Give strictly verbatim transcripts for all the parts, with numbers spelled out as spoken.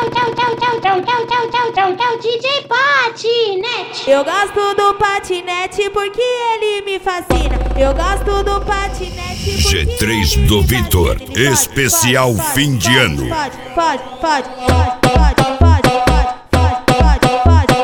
D J Patinete. Eu gosto do patinete porque ele me fascina. Eu gosto do patinete porque G três do Vitor, especial fim de ano. Pode, pode, pode, pode, pode, pode, pode, pode,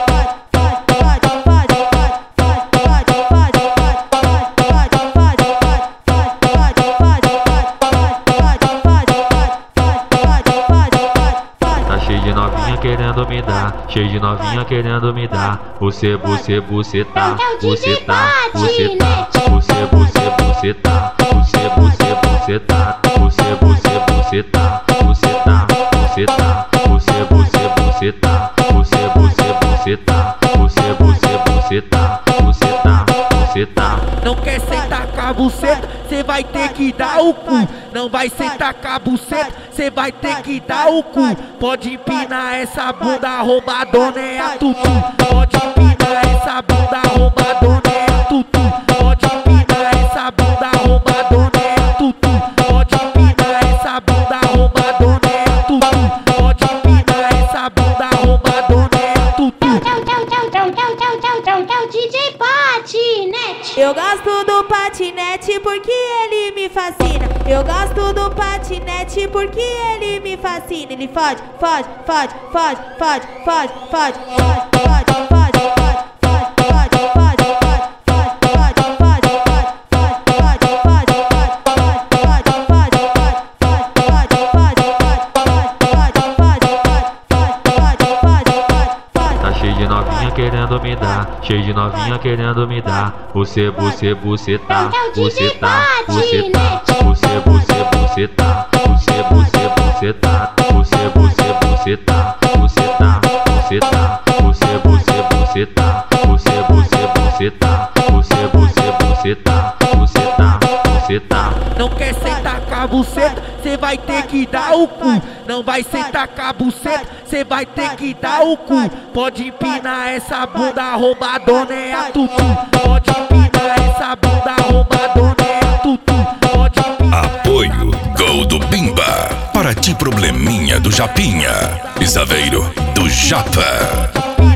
cheio de novinha querendo me dar, cheio de novinha querendo me dar. Você, você, você tá, você tá, você tá, você, você, você tá, você, você, você tá, você, você, você tá, você tá, você tá, você, você, você tá, você, você, você tá, você, você, você tá, você tá, você tá. Não quer sentar com a buceta, cê vai ter que dar o cu. Não vai sentar com a buceta, cê vai ter que dar o cu. Pode empinar essa bunda roubadona é a tutu. Pode empinar essa bunda roubadona é a tutu. Pode empinar essa bunda roubadona é a tutu. Pode empinar essa bunda roubadona é a tutu. Pode empinar essa bunda roubadona é a tutu. D J Patinete. Eu gosto do patinete porque ele me fascina. Eu gosto do patinete porque ele me fascina. Ele fode, fode, fode, fode, fode, fode, fode, fode, fode, fode, cheio de novinha querendo me dar, cheio de novinha querendo me dar. Você, você, você tá, você tá, você tá, você, você, você tá, você, você, você tá, você, você, você tá, você tá, você tá, você, você, você tá, você, você, você tá, você, você, você tá, você tá, você tá. Não quer sentar com a buceta, cê vai ter que dar o cu. Não vai sentar com a buceta, cê vai ter que dar o cu. Pode empinar essa bunda roubadona é a tutu. Pode empinar essa bunda roubadona é a tutu. Pode empinar. Apoio Gol do Bimba. Para ti probleminha do Japinha. Isaveiro do Japa.